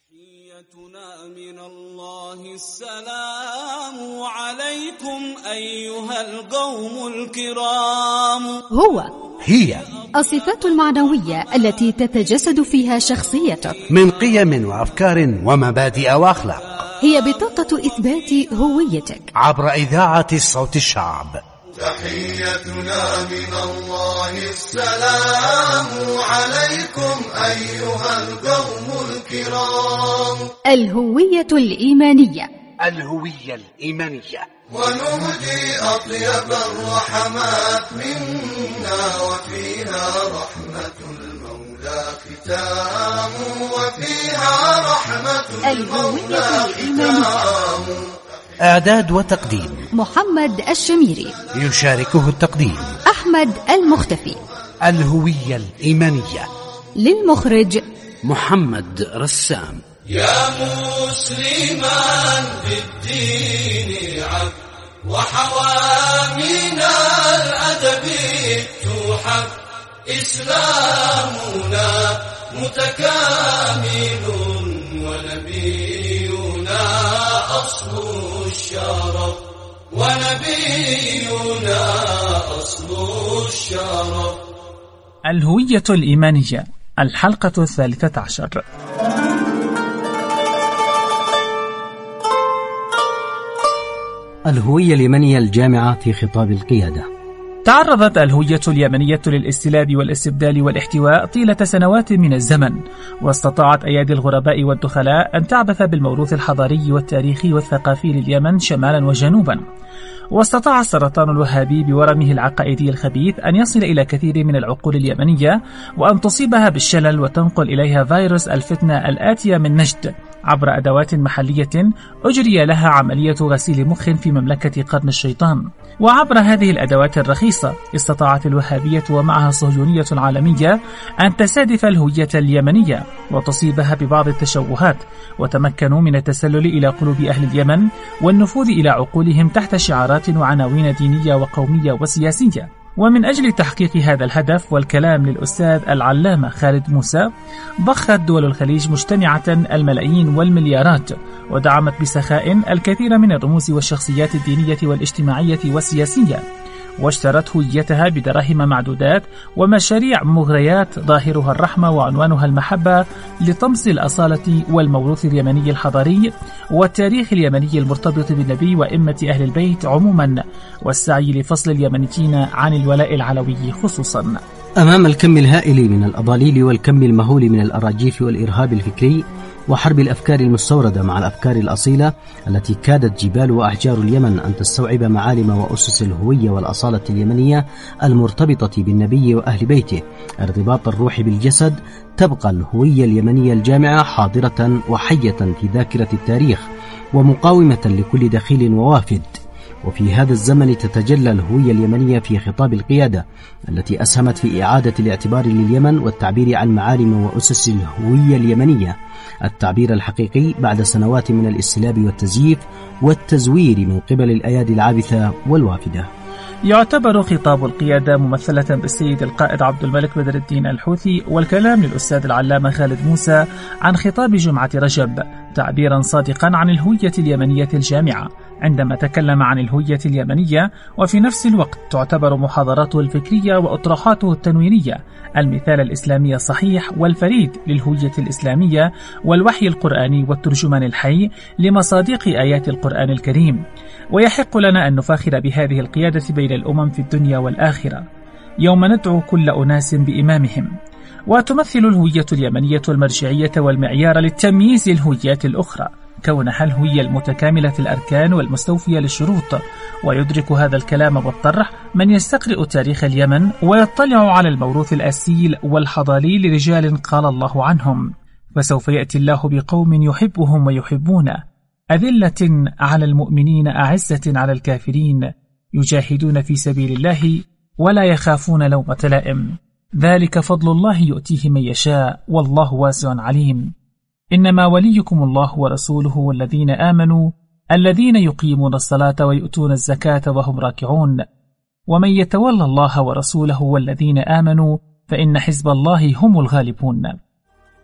تحيتنا من الله السلام عليكم أيها القوم الكرام. هي الصفات المعنوية التي تتجسد فيها شخصيتك من قيم وأفكار ومبادئ وأخلاق. هي بطاقة إثبات هويتك عبر إذاعة صوت الشعب. تحيتنا من الله السلام عليكم أيها القوم الكرام. الهوية الإيمانية. ونهدي أطيب الرحمات منا وفيها رحمة المولى ختام وفيها رحمة المولى ختام. إعداد وتقديم محمد الشميري. يشاركه التقديم أحمد المختفي. الهوية الإيمانية. للمخرج محمد رسام. يا مسلما بالدين عب وحوامينا الأدب توحب إسلامنا متكامل ونبينا أصل الشرف الهوية الإيمانية، الحلقة 13. الهوية اليمنية الجامعة في خطاب القيادة. تعرضت الهوية اليمنية للاستلاب والاستبدال والاحتواء طيلة سنوات من الزمن، واستطاعت أيادي الغرباء والدخلاء أن تعبث بالموروث الحضاري والتاريخي والثقافي لليمن شمالا وجنوبا. واستطاع السرطان الوهابي بورمه العقائدي الخبيث أن يصل إلى كثير من العقول اليمنية وأن تصيبها بالشلل وتنقل إليها فيروس الفتنة الآتية من نجد عبر أدوات محلية أجري لها عملية غسيل مخ في مملكة قرن الشيطان. وعبر هذه الأدوات الرخيصة استطاعت الوهابية ومعها الصهيونية العالمية أن تستهدف الهوية اليمنية وتصيبها ببعض التشوهات، وتمكنوا من التسلل إلى قلوب أهل اليمن والنفوذ إلى عقولهم تحت شعارات وعناوين دينية وقومية وسياسية. ومن أجل تحقيق هذا الهدف والكلام للأستاذ العلامة خالد موسى، ضخت دول الخليج مجتمعة الملايين والمليارات، ودعمت بسخاء الكثير من الرموز والشخصيات الدينية والاجتماعية والسياسية، واشترت هويتها بدراهم معدودات ومشاريع مغريات ظاهرها الرحمة وعنوانها المحبة لطمس الأصالة والموروث اليمني الحضاري والتاريخ اليمني المرتبط بالنبي وإمة أهل البيت عموما، والسعي لفصل اليمنيين عن الولاء العلوي خصوصا. أمام الكم الهائل من الأضاليل والكم المهول من الأراجيف والإرهاب الفكري وحرب الأفكار المستوردة مع الأفكار الأصيلة التي كادت جبال وأحجار اليمن أن تستوعب معالم وأسس الهوية والأصالة اليمنية المرتبطة بالنبي وأهل بيته ارتباط الروح بالجسد، تبقى الهوية اليمنية الجامعة حاضرة وحية في ذاكرة التاريخ ومقاومة لكل دخيل ووافد. وفي هذا الزمن تتجلى الهوية اليمنية في خطاب القيادة التي أسهمت في إعادة الاعتبار لليمن والتعبير عن معالم وأسس الهوية اليمنية، التعبير الحقيقي بعد سنوات من الاستلاب والتزييف والتزوير من قبل الأيادي العابثة والوافدة. يعتبر خطاب القيادة ممثلة بالسيد القائد عبد الملك بدر الدين الحوثي، والكلام للأستاذ العلامة خالد موسى عن خطاب جمعة رجب تعبيرا صادقا عن الهوية اليمنية الجامعة عندما تكلم عن الهوية اليمنية، وفي نفس الوقت تعتبر محاضراته الفكرية وأطروحاته التنويرية المثال الإسلامي الصحيح والفريد للهوية الإسلامية والوحي القرآني والترجمان الحي لمصادق آيات القرآن الكريم. ويحق لنا أن نفاخر بهذه القيادة بين الأمم في الدنيا والآخرة يوم ندعو كل أناس بإمامهم. وتمثل الهوية اليمنية المرجعية والمعيار للتمييز الهويات الأخرى، كونها الهوية المتكاملة الأركان والمستوفية للشروط. ويدرك هذا الكلام والطرح من يستقرئ تاريخ اليمن ويطلع على الموروث الأسيل والحضاري لرجال قال الله عنهم: فسوف يأتي الله بقوم يحبهم ويحبونه، أذلة على المؤمنين أعزة على الكافرين، يجاهدون في سبيل الله ولا يخافون لومة لائم، ذلك فضل الله يؤتيه من يشاء والله واسع عليم. إنما وليكم الله ورسوله والذين آمنوا الذين يقيمون الصلاة ويؤتون الزكاة وهم راكعون، ومن يتولى الله ورسوله والذين آمنوا فإن حزب الله هم الغالبون.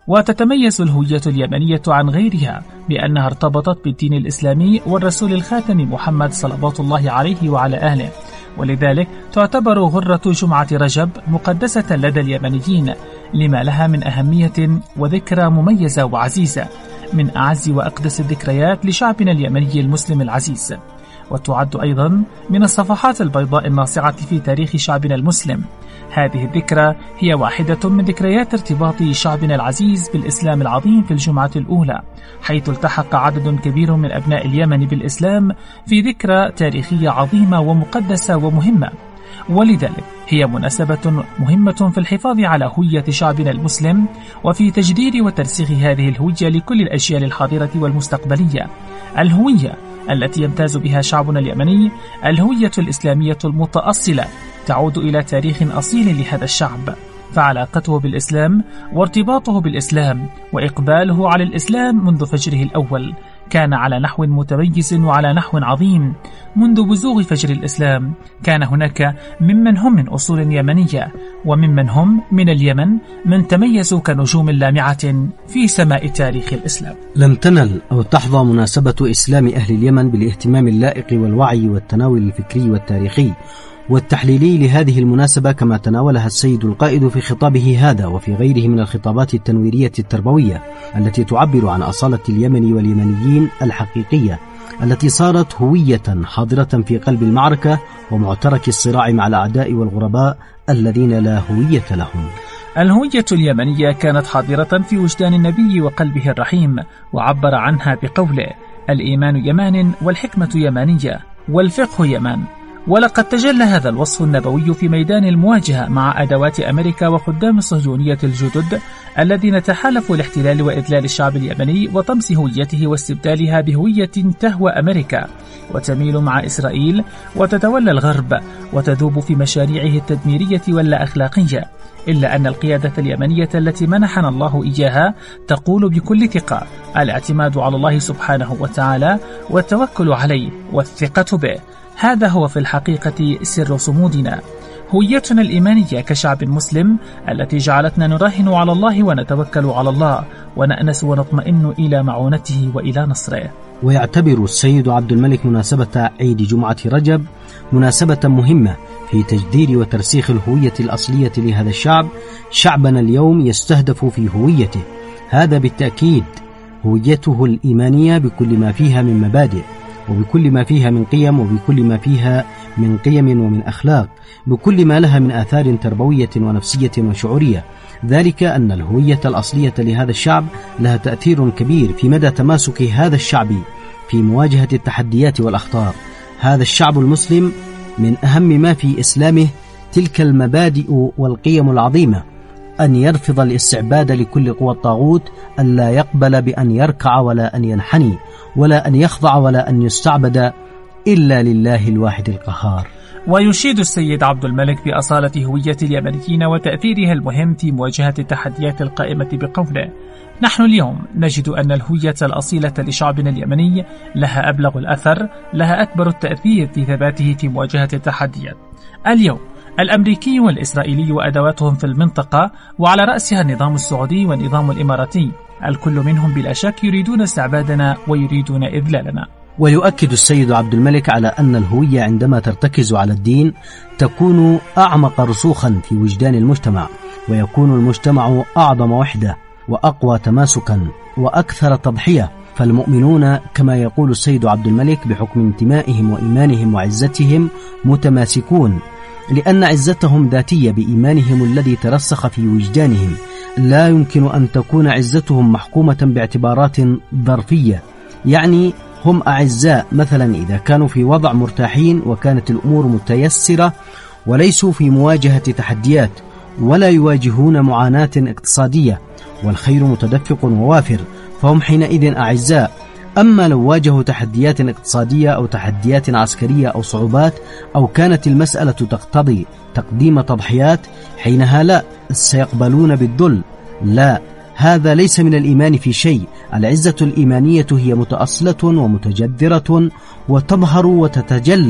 وتتميز الهوية اليمنية عن غيرها بأنها ارتبطت بالدين الإسلامي والرسول الخاتم محمد صلوات الله عليه وعلى آله، ولذلك تعتبر غرة جمعة رجب مقدسة لدى اليمنيين لما لها من أهمية وذكرى مميزة وعزيزة، من أعز وأقدس الذكريات لشعبنا اليمني المسلم العزيز، وتعد أيضا من الصفحات البيضاء الناصعة في تاريخ شعبنا المسلم. هذه الذكرى هي واحدة من ذكريات ارتباط شعبنا العزيز بالإسلام العظيم في الجمعة الأولى، حيث التحق عدد كبير من أبناء اليمن بالإسلام في ذكرى تاريخية عظيمة ومقدسة ومهمة، ولذلك هي مناسبة مهمة في الحفاظ على هوية شعبنا المسلم وفي تجديد وترسيخ هذه الهوية لكل الأجيال الحاضرة والمستقبلية. الهوية التي يمتاز بها شعبنا اليمني الهوية الإسلامية المتأصلة تعود إلى تاريخ أصيل لهذا الشعب، فعلاقته بالإسلام وارتباطه بالإسلام وإقباله على الإسلام منذ فجره الأول كان على نحو متميز وعلى نحو عظيم. منذ بزوغ فجر الإسلام كان هناك ممن هم من أصول يمنية وممن هم من اليمن من تميزوا كنجوم لامعة في سماء تاريخ الإسلام. لم تنل أو تحظى مناسبة إسلام أهل اليمن بالاهتمام اللائق والوعي والتناول الفكري والتاريخي والتحليلي لهذه المناسبة كما تناولها السيد القائد في خطابه هذا وفي غيره من الخطابات التنويرية التربوية التي تعبر عن أصالة اليمن واليمنيين الحقيقية التي صارت هوية حاضرة في قلب المعركة ومعترك الصراع مع الأعداء والغرباء الذين لا هوية لهم. الهوية اليمنية كانت حاضرة في وجدان النبي وقلبه الرحيم، وعبر عنها بقوله: الإيمان يمان والحكمة يمانية والفقه يمان. ولقد تجلى هذا الوصف النبوي في ميدان المواجهة مع أدوات أمريكا وخدام الصهيونية الجدد الذين تحالفوا لاحتلال وإذلال الشعب اليمني وطمس هويته واستبدالها بهوية تهوى أمريكا وتميل مع إسرائيل وتتولى الغرب وتذوب في مشاريعه التدميرية واللا أخلاقية. إلا أن القيادة اليمنية التي منحنا الله إياها تقول بكل ثقة: الاعتماد على الله سبحانه وتعالى والتوكل عليه والثقة به، هذا هو في الحقيقة سر صمودنا. هويتنا الإيمانية كشعب مسلم التي جعلتنا نراهن على الله ونتوكل على الله ونأنس ونطمئن إلى معونته وإلى نصره. ويعتبر السيد عبد الملك مناسبة عيد جمعة رجب مناسبة مهمة في تجديد وترسيخ الهوية الأصلية لهذا الشعب. شعبنا اليوم يستهدف في هويته، هذا بالتأكيد هويته الإيمانية بكل ما فيها من مبادئ وبكل ما فيها من قيم وبكل ما فيها من قيم ومن أخلاق، بكل ما لها من آثار تربوية ونفسية وشعورية. ذلك أن الهوية الأصلية لهذا الشعب لها تأثير كبير في مدى تماسك هذا الشعب في مواجهة التحديات والأخطار. هذا الشعب المسلم من أهم ما في إسلامه تلك المبادئ والقيم العظيمة: أن يرفض الاستعباد لكل قوى الطاغوت، أن لا يقبل بأن يركع ولا أن ينحني ولا أن يخضع ولا أن يستعبد إلا لله الواحد القهار. ويشيد السيد عبد الملك بأصالة هوية اليمنيين وتأثيرها المهم في مواجهة التحديات القائمة بقوله: نحن اليوم نجد أن الهوية الأصيلة لشعبنا اليمني لها أبلغ الأثر، لها أكبر التأثير في ثباته في مواجهة التحديات. اليوم الأمريكي والإسرائيلي وأدواتهم في المنطقة، وعلى رأسها النظام السعودي والنظام الإماراتي، الكل منهم بلا شك يريدون استعبادنا ويريدون إذلالنا. ويؤكد السيد عبد الملك على أن الهوية عندما ترتكز على الدين تكون أعمق رسوخا في وجدان المجتمع، ويكون المجتمع أعظم وحدة وأقوى تماسكا وأكثر تضحية. فالمؤمنون كما يقول السيد عبد الملك بحكم انتمائهم وإيمانهم وعزتهم متماسكون، لأن عزتهم ذاتية بإيمانهم الذي ترسخ في وجدانهم. لا يمكن أن تكون عزتهم محكومة باعتبارات ظرفية، يعني هم أعزاء مثلا إذا كانوا في وضع مرتاحين وكانت الأمور متيسرة وليسوا في مواجهة تحديات ولا يواجهون معاناة اقتصادية والخير متدفق ووافر، فهم حينئذ أعزاء. أما لو واجهوا تحديات اقتصادية أو تحديات عسكرية أو صعوبات أو كانت المسألة تقتضي تقديم تضحيات، حينها لا، سيقبلون بالذل. لا، هذا ليس من الإيمان في شيء. العزة الإيمانية هي متأصلة ومتجذرة وتظهر وتتجلى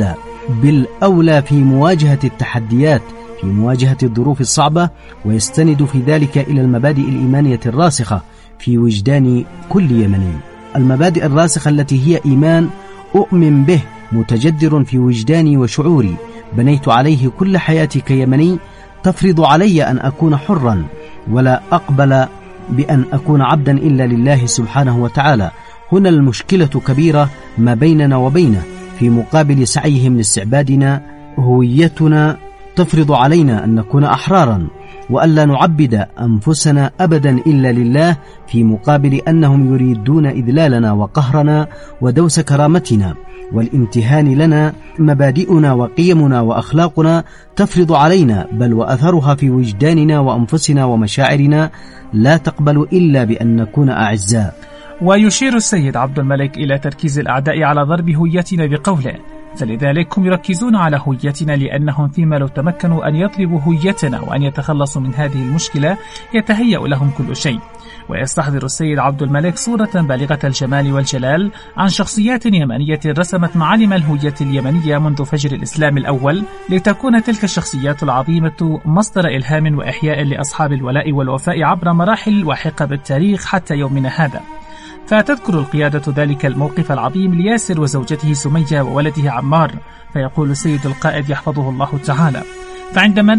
بالأولى في مواجهة التحديات، في مواجهة الظروف الصعبة، ويستند في ذلك إلى المبادئ الإيمانية الراسخة في وجدان كل يمني. المبادئ الراسخة التي هي إيمان أؤمن به متجذر في وجداني وشعوري، بنيت عليه كل حياتي كيمني، تفرض علي أن أكون حرا ولا أقبل بأن أكون عبدا إلا لله سبحانه وتعالى. هنا المشكلة كبيرة ما بيننا وبينه، في مقابل سعيهم لاستعبادنا هويتنا تفرض علينا أن نكون أحرارا وألا نعبد أنفسنا أبدا إلا لله، في مقابل أنهم يريدون إذلالنا وقهرنا ودوس كرامتنا والامتهان لنا. مبادئنا وقيمنا وأخلاقنا تفرض علينا، بل وأثرها في وجداننا وأنفسنا ومشاعرنا لا تقبل إلا بأن نكون أعزاء. ويشير السيد عبد الملك إلى تركيز الأعداء على ضرب هويتنا بقوله: فلذلك هم يركزون على هويتنا لأنهم فيما لو تمكنوا أن يطلبوا هويتنا وأن يتخلصوا من هذه المشكلة يتهيأ لهم كل شيء. ويستحضر السيد عبد الملك صورة بالغة الجمال والجلال عن شخصيات يمنية رسمت معالم الهوية اليمنية منذ فجر الإسلام الأول، لتكون تلك الشخصيات العظيمة مصدر إلهام وإحياء لأصحاب الولاء والوفاء عبر مراحل لاحقة بالتاريخ حتى يومنا هذا. فتذكر القيادة ذلك الموقف العظيم لياسر وزوجته سمية وولده عمار، فيقول السيد القائد يحفظه الله تعالى: فعندما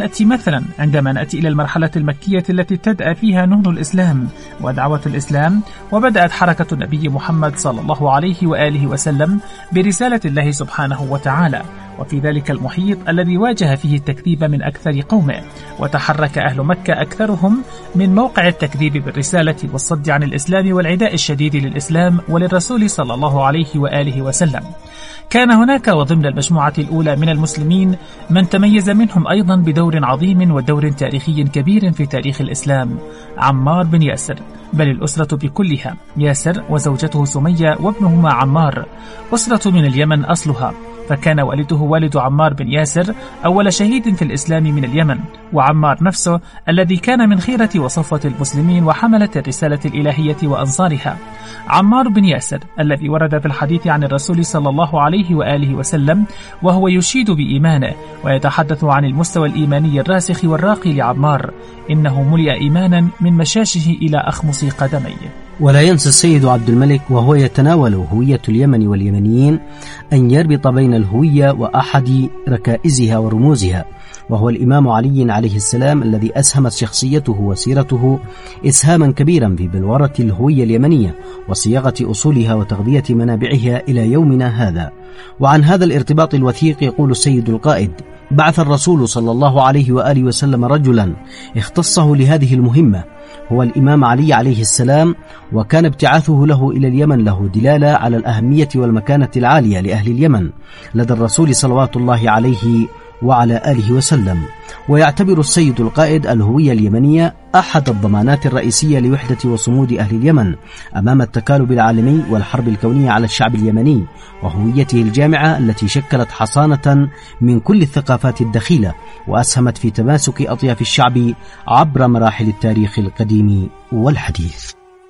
نأتي إلى المرحلة المكية التي ابتدأ فيها نهض الإسلام ودعوة الإسلام، وبدأت حركة النبي محمد صلى الله عليه وآله وسلم برسالة الله سبحانه وتعالى، وفي ذلك المحيط الذي واجه فيه التكذيب من أكثر قومه، وتحرك أهل مكة أكثرهم من موقع التكذيب بالرسالة والصد عن الإسلام والعداء الشديد للإسلام وللرسول صلى الله عليه وآله وسلم. كان هناك وضمن المجموعة الأولى من المسلمين من تميز منهم أيضا بدور عظيم ودور تاريخي كبير في تاريخ الإسلام، عمار بن ياسر، بل الأسرة بكلها، ياسر وزوجته سمية وابنهما عمار، أسرة من اليمن أصلها، فكان والده والد عمار بن ياسر أول شهيد في الإسلام من اليمن، وعمار نفسه الذي كان من خيرة وصفوة المسلمين وحملة الرسالة الإلهية وأنصارها. عمار بن ياسر الذي ورد في الحديث عن الرسول صلى الله عليه وآله وسلم وهو يشيد بإيمانه ويتحدث عن المستوى الإيماني الراسخ والراقي لعمار: إنه ملئ إيمانا من مشاشه إلى أخمص قدميه. ولا ينسى السيد عبد الملك وهو يتناول هوية اليمن واليمنيين أن يربط بين الهوية وأحد ركائزها ورموزها، وهو الإمام علي عليه السلام، الذي أسهمت شخصيته وسيرته إسهاما كبيرا في بلورة الهوية اليمنية وصياغة أصولها وتغذية منابعها إلى يومنا هذا. وعن هذا الارتباط الوثيق يقول السيد القائد: بعث الرسول صلى الله عليه وآله وسلم رجلا اختصه لهذه المهمة، هو الإمام علي عليه السلام، وكان ابتعاثه له إلى اليمن له دلالة على الأهمية والمكانة العالية لأهل اليمن لدى الرسول صلوات الله عليه وعلى آله وسلم. ويعتبر السيد القائد الهوية اليمنية أحد الضمانات الرئيسية لوحدة وصمود أهل اليمن أمام التكالب العالمي والحرب الكونية على الشعب اليمني، وهويته الجامعة التي شكلت حصانة من كل الثقافات الدخيلة وأسهمت في تماسك أطياف الشعب عبر مراحل التاريخ القديم والحديث.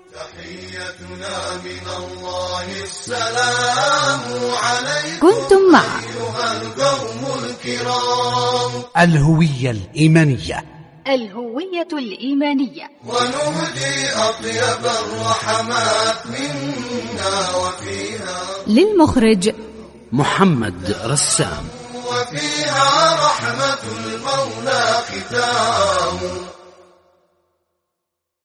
تحيتنا من الله السلام عليكم. كنتم مع أيها القوم الكرام. الهوية الإيمانية، الهوية الإيمانية، ونهدي أطيب الرحمات منا وفيها للمخرج محمد رسام. وفيها رحمة المولى ختام.